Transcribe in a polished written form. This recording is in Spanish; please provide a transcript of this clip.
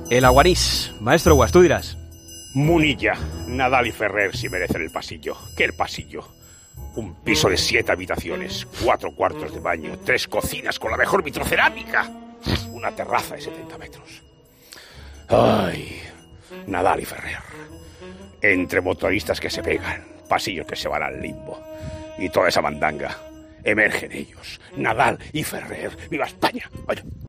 El Aguarís. Maestro Guas, tú dirás. Munilla, Nadal y Ferrer si merecen el pasillo. ¿Qué el pasillo? Un piso de 7 habitaciones, 4 cuartos de baño, 3 cocinas con la mejor vitrocerámica, una terraza de 70 metros. Ay, Nadal y Ferrer. Entre motoristas que se pegan, pasillos que se van al limbo. Y toda esa mandanga. Emergen ellos, Nadal y Ferrer. ¡Viva España! Vaya.